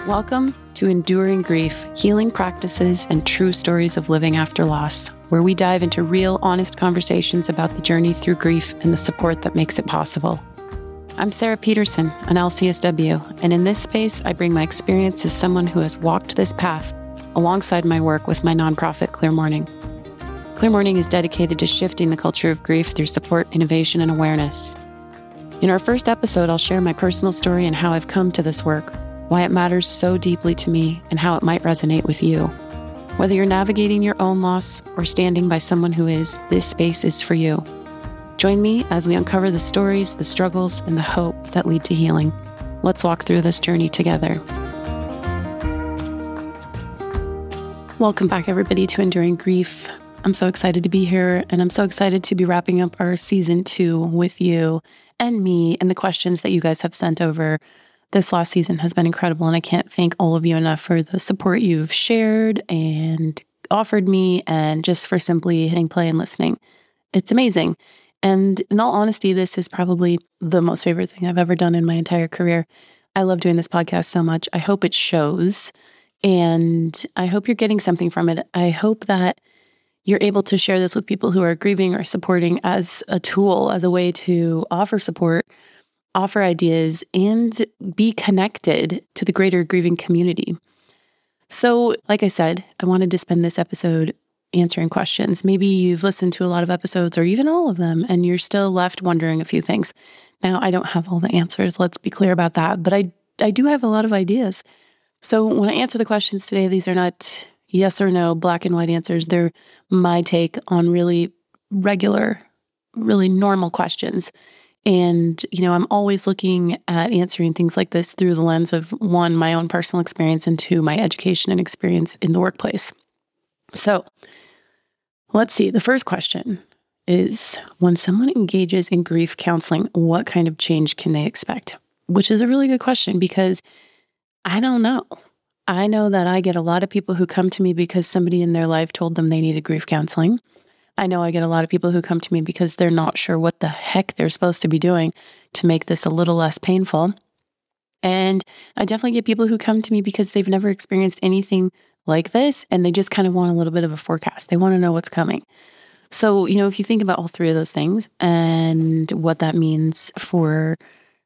Welcome to Enduring Grief, Healing Practices and True Stories of Living After Loss, where we dive into real, honest conversations about the journey through grief and the support that makes it possible. I'm Sarah Peterson, an LCSW, and in this space, I bring my experience as someone who has walked this path alongside my work with my nonprofit, Clear Mourning. Clear Mourning is dedicated to shifting the culture of grief through support, innovation, and awareness. In our first episode, I'll share my personal story and how I've come to this work, why it matters so deeply to me, and how it might resonate with you. Whether you're navigating your own loss or standing by someone who is, this space is for you. Join me as we uncover the stories, the struggles, and the hope that lead to healing. Let's walk through this journey together. Welcome back, everybody, to Enduring Grief. I'm so excited to be here, and I'm so excited to be wrapping up our season 2 with you and me, and the questions that you guys have sent over. This last season has been incredible, and I can't thank all of you enough for the support you've shared and offered me, and just for simply hitting play and listening. It's amazing. And in all honesty, this is probably the most favorite thing I've ever done in my entire career. I love doing this podcast so much. I hope it shows, and I hope you're getting something from it. I hope that you're able to share this with people who are grieving or supporting as a tool, as a way to offer support, offer ideas, and be connected to the greater grieving community. So, like I said, I wanted to spend this episode answering questions. Maybe you've listened to a lot of episodes or even all of them, and you're still left wondering a few things. Now, I don't have all the answers. Let's be clear about that. But I do have a lot of ideas. So when I answer the questions today, these are not yes or no, black and white answers. They're my take on really regular, really normal questions. And, I'm always looking at answering things like this through the lens of, 1, my own personal experience, and 2, my education and experience in the workplace. So let's see. The first question is, when someone engages in grief counseling, what kind of change can they expect? Which is a really good question, because I don't know. I know that I get a lot of people who come to me because somebody in their life told them they needed grief counseling. I know I get a lot of people who come to me because they're not sure what the heck they're supposed to be doing to make this a little less painful. And I definitely get people who come to me because they've never experienced anything like this, and they just kind of want a little bit of a forecast. They want to know what's coming. So, if you think about all three of those things and what that means for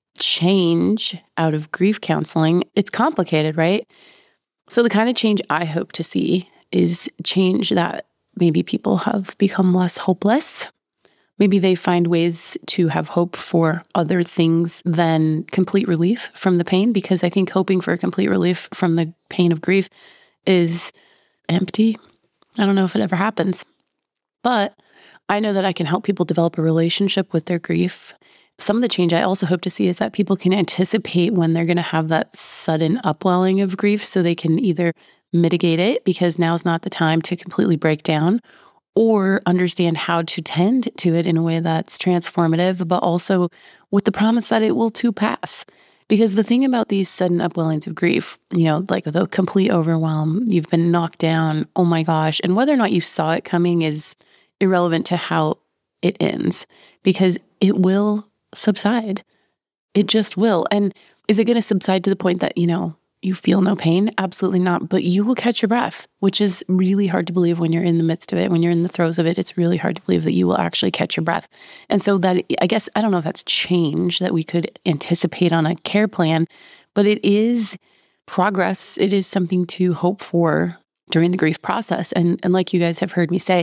change out of grief counseling, it's complicated, right? So the kind of change I hope to see is change that maybe people have become less hopeless. Maybe they find ways to have hope for other things than complete relief from the pain, because I think hoping for a complete relief from the pain of grief is empty. I don't know if it ever happens, but I know that I can help people develop a relationship with their grief. Some of the change I also hope to see is that people can anticipate when they're going to have that sudden upwelling of grief, so they can either mitigate it, because now's not the time to completely break down, or understand how to tend to it in a way that's transformative, but also with the promise that it will too pass. Because the thing about these sudden upwellings of grief, like the complete overwhelm, you've been knocked down, oh my gosh, and whether or not you saw it coming is irrelevant to how it ends, because it will subside. It just will. And is it going to subside to the point that, you feel no pain? Absolutely not. But you will catch your breath, which is really hard to believe when you're in the midst of it. When you're in the throes of it, it's really hard to believe that you will actually catch your breath. And so that, I guess, I don't know if that's change that we could anticipate on a care plan, but it is progress. It is something to hope for during the grief process. And like you guys have heard me say,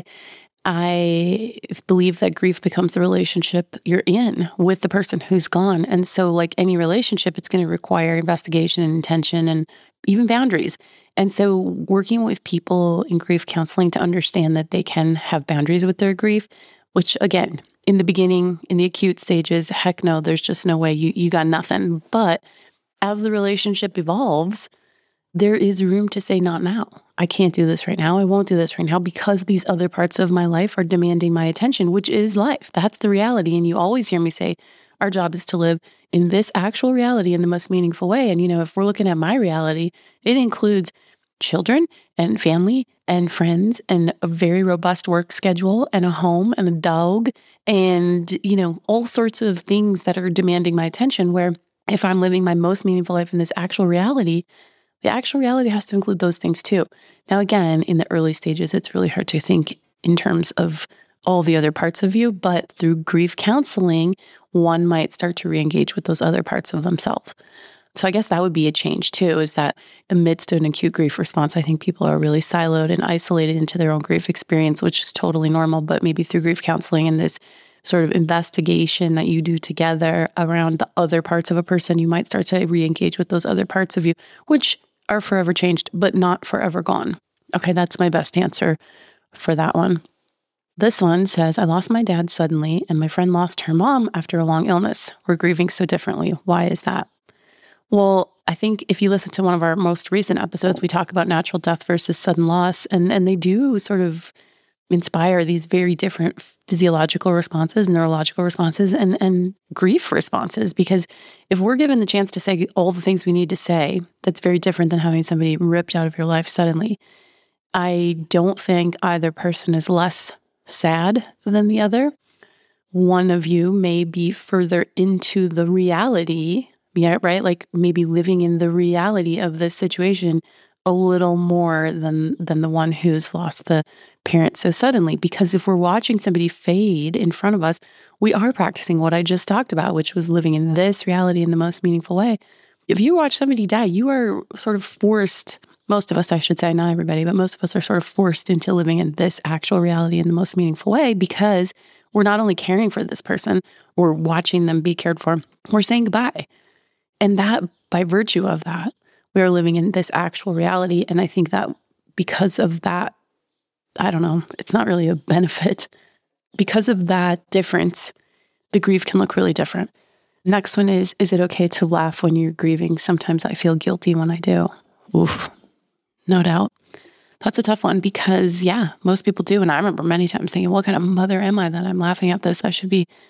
I believe that grief becomes the relationship you're in with the person who's gone. And so, like any relationship, it's going to require investigation and intention and even boundaries. And so working with people in grief counseling to understand that they can have boundaries with their grief, which again, in the beginning, in the acute stages, heck no, there's just no way, you got nothing. But as the relationship evolves, there is room to say, not now. I can't do this right now. I won't do this right now because these other parts of my life are demanding my attention, which is life. That's the reality. And you always hear me say, our job is to live in this actual reality in the most meaningful way. And, if we're looking at my reality, it includes children and family and friends and a very robust work schedule and a home and a dog and, all sorts of things that are demanding my attention, where if I'm living my most meaningful life in this actual reality, the actual reality has to include those things too. Now, again, in the early stages, it's really hard to think in terms of all the other parts of you, but through grief counseling, one might start to re-engage with those other parts of themselves. So I guess that would be a change too, is that amidst an acute grief response, I think people are really siloed and isolated into their own grief experience, which is totally normal. But maybe through grief counseling and this sort of investigation that you do together around the other parts of a person, you might start to re-engage with those other parts of you, which are forever changed, but not forever gone. Okay, that's my best answer for that one. This one says, I lost my dad suddenly, and my friend lost her mom after a long illness. We're grieving so differently. Why is that? Well, I think if you listen to one of our most recent episodes, we talk about natural death versus sudden loss, and they do sort of inspire these very different physiological responses, neurological responses, and grief responses. Because if we're given the chance to say all the things we need to say, that's very different than having somebody ripped out of your life suddenly. I don't think either person is less sad than the other. One of you may be further into the reality, yeah, right? Like maybe living in the reality of this situation a little more than the one who's lost the parent so suddenly. Because if we're watching somebody fade in front of us, we are practicing what I just talked about, which was living in this reality in the most meaningful way. If you watch somebody die, you are sort of forced, most of us, I should say, not everybody, but most of us are sort of forced into living in this actual reality in the most meaningful way, because we're not only caring for this person or watching them be cared for, we're saying goodbye. And that, by virtue of that, we are living in this actual reality. And I think that because of that, I don't know, it's not really a benefit. Because of that difference, the grief can look really different. Next one is it okay to laugh when you're grieving? Sometimes I feel guilty when I do. Oof, no doubt. That's a tough one because, yeah, most people do. And I remember many times thinking, what kind of mother am I that I'm laughing at this? I should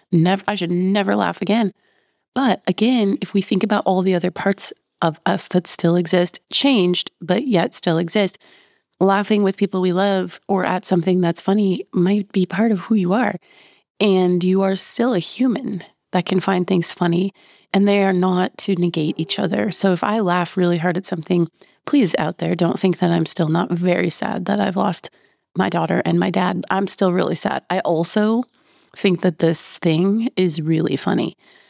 never laugh again. But again, if we think about all the other parts of us that still exist, changed, but yet still exist, laughing with people we love or at something that's funny might be part of who you are. And you are still a human that can find things funny, and they are not to negate each other. So if I laugh really hard at something, please out there, don't think that I'm still not very sad that I've lost my daughter and my dad. I'm still really sad. I also think that this thing is really funny.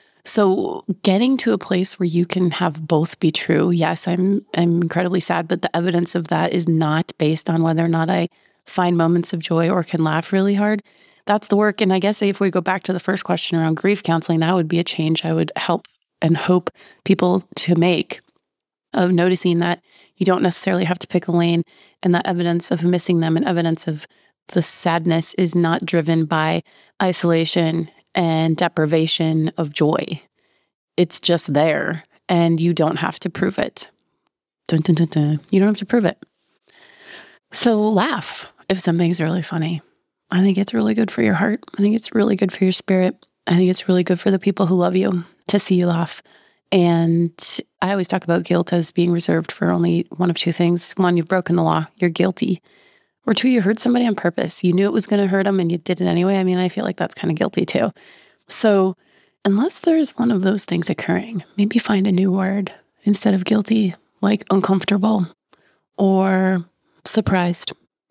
So getting to a place where you can have both be true. Yes, I'm incredibly sad, but the evidence of that is not based on whether or not I find moments of joy or can laugh really hard. That's the work. And I guess if we go back to the first question around grief counseling, that would be a change I would help and hope people to make, of noticing that you don't necessarily have to pick a lane, and that evidence of missing them and evidence of the sadness is not driven by isolation and deprivation of joy. It's just there, and you don't have to prove it. Dun, dun, dun, dun. You don't have to prove it. So laugh if something's really funny. I think it's really good for your heart. I think it's really good for your spirit. I think it's really good for the people who love you to see you laugh. And I always talk about guilt as being reserved for only one of two things. One, you've broken the law. You're guilty. Or two, you hurt somebody on purpose. You knew it was going to hurt them and you did it anyway. I mean, I feel like that's kind of guilty too. So unless there's one of those things occurring, maybe find a new word instead of guilty, like uncomfortable or surprised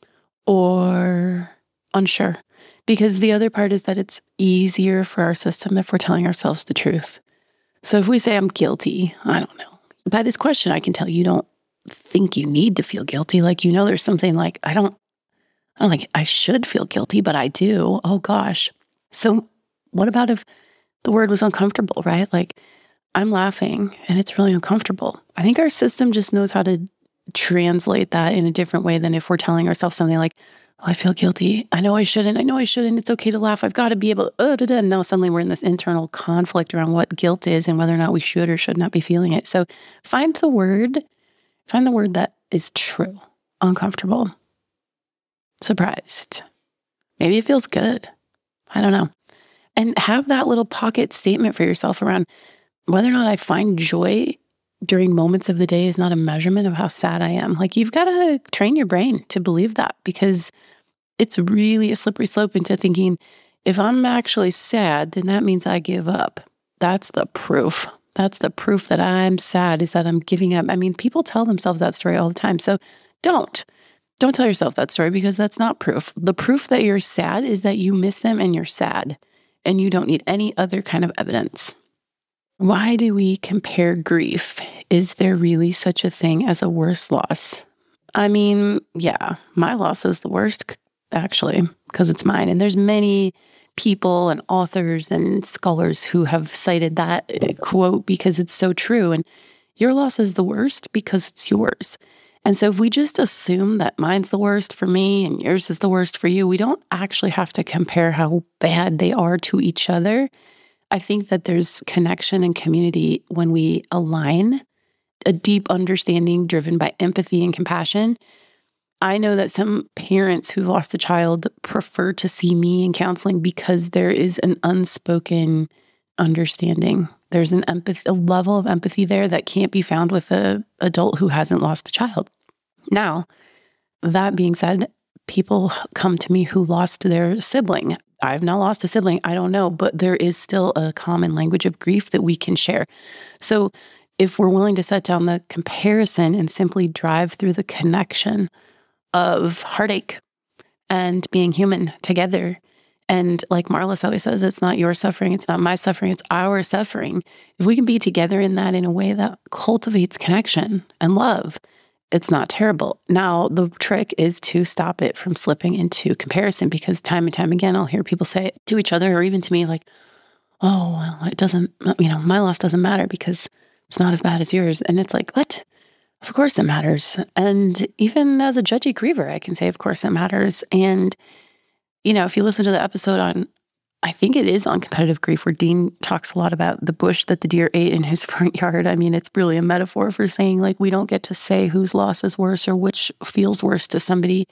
or unsure. Because the other part is that it's easier for our system if we're telling ourselves the truth. So if we say I'm guilty, I don't know. By this question, I can tell you don't think you need to feel guilty. Like, you know, there's something like, I don't think I should feel guilty, but I do. Oh gosh. So what about if the word was uncomfortable, right? Like, I'm laughing and it's really uncomfortable. I think our system just knows how to translate that in a different way than if we're telling ourselves something like, oh, I feel guilty. I know I shouldn't. It's okay to laugh. I've got to be able to, and now suddenly we're in this internal conflict around what guilt is and whether or not we should or should not be feeling it. So find the word that is true. Uncomfortable. Surprised. Maybe it feels good. I don't know. And have that little pocket statement for yourself around whether or not I find joy during moments of the day is not a measurement of how sad I am. Like, you've got to train your brain to believe that, because it's really a slippery slope into thinking, if I'm actually sad, then that means I give up. That's the proof That's the proof that I'm sad, is that I'm giving up. I mean, people tell themselves that story all the time. So don't tell yourself that story, because that's not proof. The proof that you're sad is that you miss them and you're sad, and you don't need any other kind of evidence. Why do we compare grief? Is there really such a thing as a worse loss? I mean, yeah, my loss is the worst, actually, because it's mine. And there's many people and authors and scholars who have cited that quote because it's so true. And your loss is the worst because it's yours. And so if we just assume that mine's the worst for me and yours is the worst for you, we don't actually have to compare how bad they are to each other. I think that there's connection and community when we align, a deep understanding driven by empathy and compassion. I know that some parents who lost a child prefer to see me in counseling because there is an unspoken understanding. There's an empathy, a level of empathy there that can't be found with an adult who hasn't lost a child. Now, that being said, people come to me who lost their sibling. I've now lost a sibling. I don't know, but there is still a common language of grief that we can share. So if we're willing to set down the comparison and simply drive through the connection of heartache and being human together, and like Marla always says, it's not your suffering, it's not my suffering, it's our suffering. If we can be together in that in a way that cultivates connection and love, it's not terrible. Now, the trick is to stop it from slipping into comparison, because time and time again, I'll hear people say it to each other or even to me like, oh, well, it doesn't, my loss doesn't matter because it's not as bad as yours. And it's like, what? Of course it matters. And even as a judgy griever, I can say, of course it matters. And, if you listen to the episode on, I think it is on competitive grief, where Dean talks a lot about the bush that the deer ate in his front yard. I mean, it's really a metaphor for saying, like, we don't get to say whose loss is worse or which feels worse to somebody.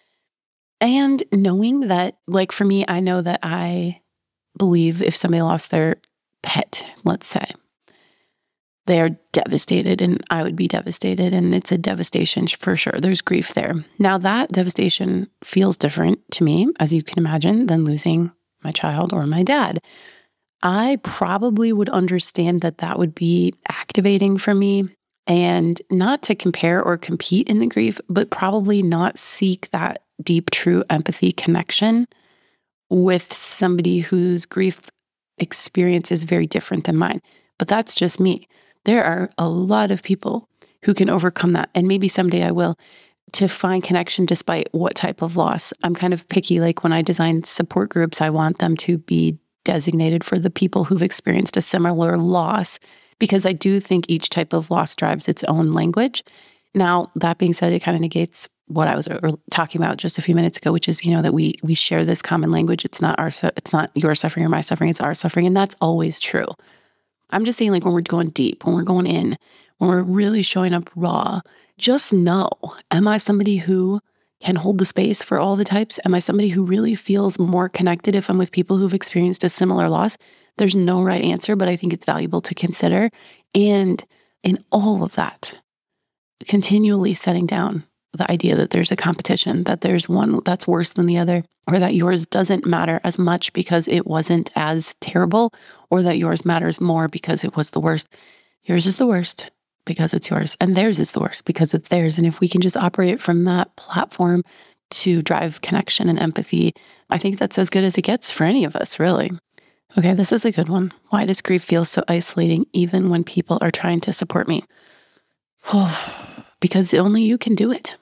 And knowing that, like, for me, I know that I believe if somebody lost their pet, let's say, they are devastated, and I would be devastated, and it's a devastation for sure. There's grief there. Now, that devastation feels different to me, as you can imagine, than losing my child or my dad. I probably would understand that that would be activating for me, and not to compare or compete in the grief, but probably not seek that deep, true empathy connection with somebody whose grief experience is very different than mine. But that's just me. There are a lot of people who can overcome that, and maybe someday I will, to find connection despite what type of loss. I'm kind of picky. Like when I design support groups, I want them to be designated for the people who've experienced a similar loss, because I do think each type of loss drives its own language. Now, that being said, it kind of negates what I was talking about just a few minutes ago, which is, that we share this common language. It's not your suffering or my suffering, it's our suffering. And that's always true. I'm just saying, like, when we're going deep, when we're going in, when we're really showing up raw, just know, am I somebody who can hold the space for all the types? Am I somebody who really feels more connected if I'm with people who've experienced a similar loss? There's no right answer, but I think it's valuable to consider. And in all of that, continually setting down the idea that there's a competition, that there's one that's worse than the other, or that yours doesn't matter as much because it wasn't as terrible, or that yours matters more because it was the worst. Yours is the worst because it's yours, and theirs is the worst because it's theirs. And if we can just operate from that platform to drive connection and empathy, I think that's as good as it gets for any of us, really. Okay, this is a good one. Why does grief feel so isolating even when people are trying to support me? Because only you can do it,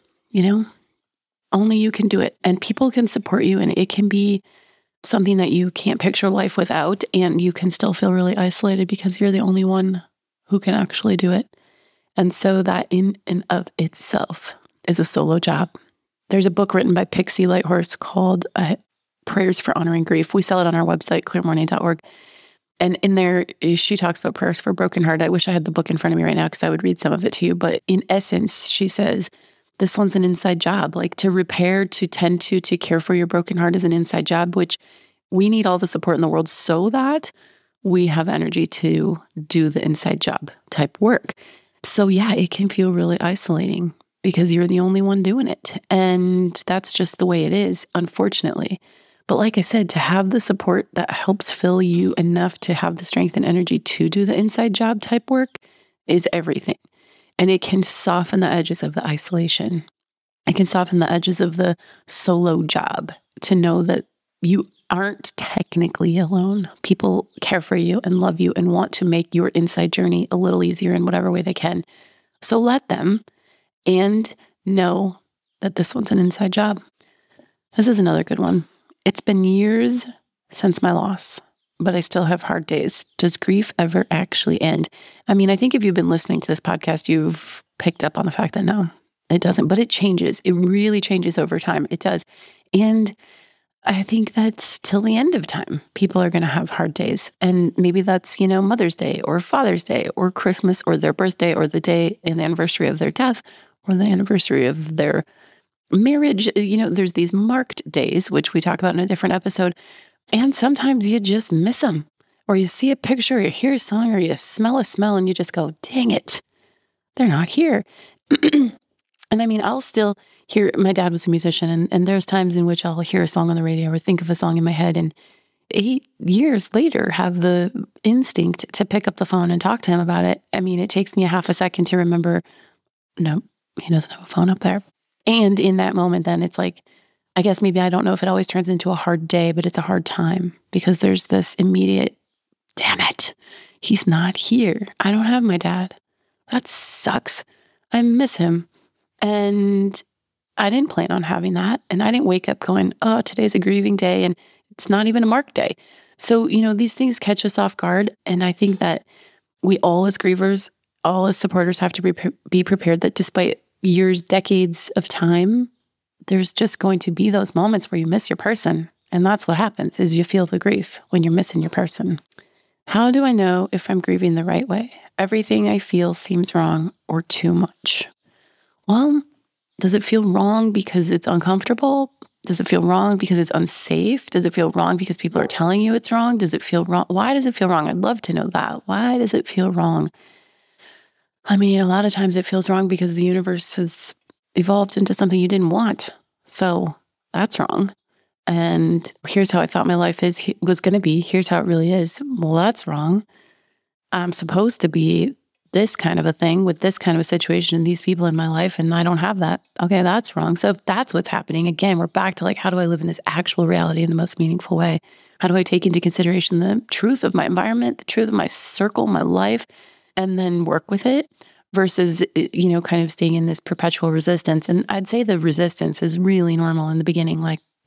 Only you can do it. And people can support you, and it can be something that you can't picture life without, and you can still feel really isolated because you're the only one who can actually do it. And so that in and of itself is a solo job. There's a book written by Pixie Lighthorse called Prayers for Honoring Grief. We sell it on our website, clearmorning.org. And in there, she talks about prayers for a broken heart. I wish I had the book in front of me right now because I would read some of it to you. But in essence, she says, this one's an inside job. Like, to repair, to tend to care for your broken heart is an inside job, which we need all the support in the world so that we have energy to do the inside job type work. So yeah, it can feel really isolating because you're the only one doing it. And that's just the way it is, unfortunately. But like I said, to have the support that helps fill you enough to have the strength and energy to do the inside job type work is everything. And it can soften the edges of the isolation. It can soften the edges of the solo job to know that you aren't technically alone. People care for you and love you and want to make your inside journey a little easier in whatever way they can. So let them, and know that this one's an inside job. This is another good one. It's been years since my loss, but I still have hard days. Does grief ever actually end? I mean, I think if you've been listening to this podcast, you've picked up on the fact that no, it doesn't, but it changes. It really changes over time. It does. And I think that's till the end of time. People are going to have hard days. And maybe that's, Mother's Day or Father's Day or Christmas or their birthday or the day and the anniversary of their death or the anniversary of their marriage. There's these marked days, which we talk about in a different episode. And sometimes you just miss them, or you see a picture, or you hear a song, or you smell a smell and you just go, dang it, they're not here. And I mean, I'll still hear, my dad was a musician, and there's times in which I'll hear a song on the radio or think of a song in my head, and 8 years later have the instinct to pick up the phone and talk to him about it. I mean, it takes me a half a second to remember, no, he doesn't have a phone up there. And in that moment, then it's like, I guess maybe I don't know if it always turns into a hard day, but it's a hard time because there's this immediate, damn it, he's not here. I don't have my dad. That sucks. I miss him. And I didn't plan on having that. And I didn't wake up going, oh, today's a grieving day and it's not even a marked day. So, these things catch us off guard. And I think that we all as grievers, all as supporters have to be prepared that despite years, decades of time, there's just going to be those moments where you miss your person. And that's what happens is you feel the grief when you're missing your person. How do I know if I'm grieving the right way? Everything I feel seems wrong or too much. Well, does it feel wrong because it's uncomfortable? Does it feel wrong because it's unsafe? Does it feel wrong because people are telling you it's wrong? Does it feel wrong? Why does it feel wrong? I'd love to know that. Why does it feel wrong? I mean, a lot of times it feels wrong because the universe has evolved into something you didn't want. So that's wrong. And here's how I thought my life was going to be. Here's how it really is. Well, that's wrong. I'm supposed to be this kind of a thing with this kind of a situation and these people in my life, and I don't have that. Okay, that's wrong. So if that's what's happening, again, we're back to how do I live in this actual reality in the most meaningful way? How do I take into consideration the truth of my environment, the truth of my circle, my life, and then work with it versus, kind of staying in this perpetual resistance? And I'd say the resistance is really normal in the beginning,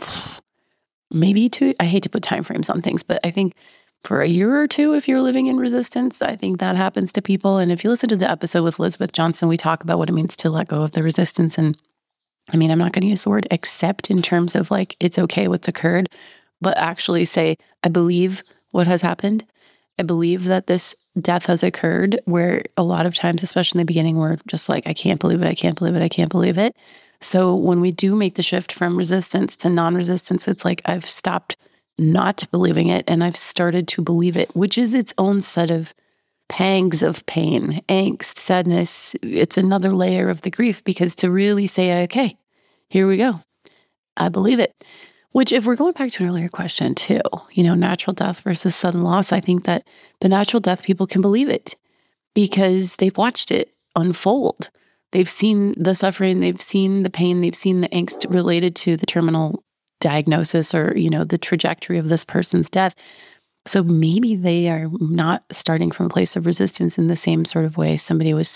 maybe I hate to put timeframes on things, but I think for a year or two, if you're living in resistance, I think that happens to people. And if you listen to the episode with Elizabeth Johnson, we talk about what it means to let go of the resistance. And I mean, I'm not going to use the word accept in terms of it's okay what's occurred, but actually say, I believe what has happened. I believe that this death has occurred, where a lot of times, especially in the beginning, we're just I can't believe it. I can't believe it. I can't believe it. So when we do make the shift from resistance to non-resistance, it's I've stopped not believing it and I've started to believe it, which is its own set of pangs of pain, angst, sadness. It's another layer of the grief, because to really say, okay, here we go, I believe it. Which, if we're going back to an earlier question too, natural death versus sudden loss, I think that the natural death people can believe it because they've watched it unfold. They've seen the suffering, they've seen the pain, they've seen the angst related to the terminal diagnosis or, the trajectory of this person's death. So maybe they are not starting from a place of resistance in the same sort of way somebody who's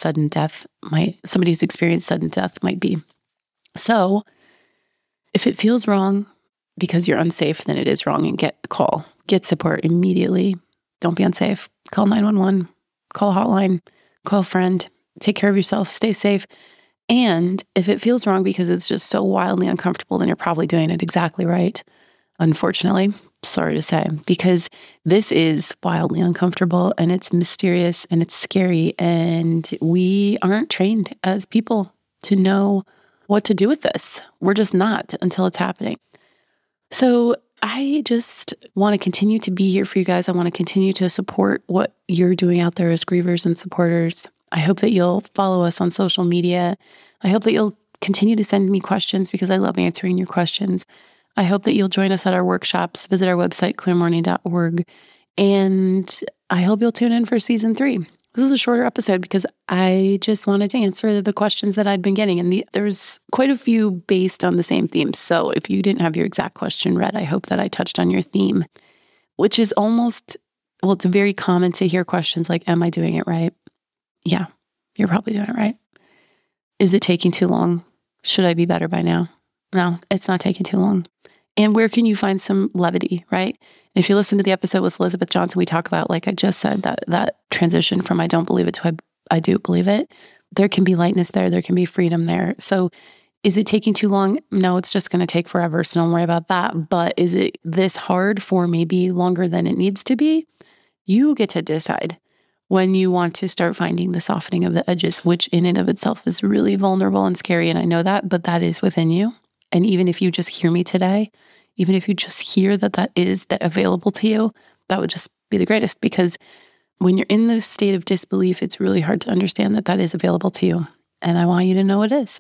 experienced sudden death might be. So if it feels wrong because you're unsafe, then it is wrong, and get support immediately. Don't be unsafe. Call 911, call a hotline, call a friend, take care of yourself, stay safe. And if it feels wrong because it's just so wildly uncomfortable, then you're probably doing it exactly right. Unfortunately, sorry to say, because this is wildly uncomfortable and it's mysterious and it's scary, and we aren't trained as people to know what to do with this. We're just not until it's happening. So I just want to continue to be here for you guys. I want to continue to support what you're doing out there as grievers and supporters. I hope that you'll follow us on social media. I hope that you'll continue to send me questions because I love answering your questions. I hope that you'll join us at our workshops. Visit our website, clearmorning.org. And I hope you'll tune in for season 3. This is a shorter episode because I just wanted to answer the questions that I'd been getting. And there's quite a few based on the same theme. So if you didn't have your exact question read, I hope that I touched on your theme, which is almost, well, it's very common to hear questions like, am I doing it right? Yeah, you're probably doing it right. Is it taking too long? Should I be better by now? No, it's not taking too long. And where can you find some levity, right? If you listen to the episode with Elizabeth Johnson, we talk about, like I just said, that transition from I don't believe it to I do believe it. There can be lightness there. There can be freedom there. So is it taking too long? No, it's just going to take forever. So don't worry about that. But is it this hard for maybe longer than it needs to be? You get to decide when you want to start finding the softening of the edges, which in and of itself is really vulnerable and scary. And I know that, but that is within you. And even if you just hear me today, even if you just hear that is available to you, that would just be the greatest, because when you're in this state of disbelief, it's really hard to understand that is available to you. And I want you to know it is.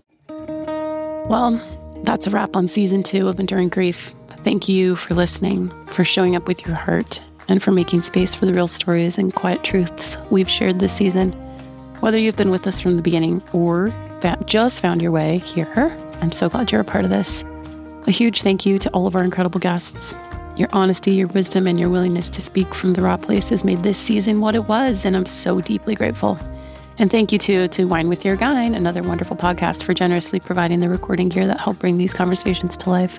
Well, that's a wrap on season 2 of Enduring Grief. Thank you for listening, for showing up with your heart, and for making space for the real stories and quiet truths we've shared this season. Whether you've been with us from the beginning or just found your way here, I'm so glad you're a part of this. A huge thank you to all of our incredible guests. Your honesty, your wisdom, and your willingness to speak from the raw places made this season what it was, and I'm so deeply grateful. And thank you to Wine with Your Guide, another wonderful podcast, for generously providing the recording gear that helped bring these conversations to life.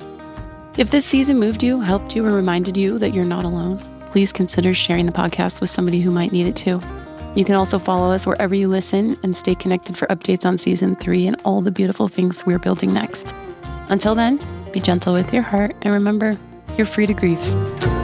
If this season moved you, helped you, or reminded you that you're not alone, please consider sharing the podcast with somebody who might need it too. You can also follow us wherever you listen and stay connected for updates on season 3 and all the beautiful things we're building next. Until then, be gentle with your heart and remember, you're free to grieve.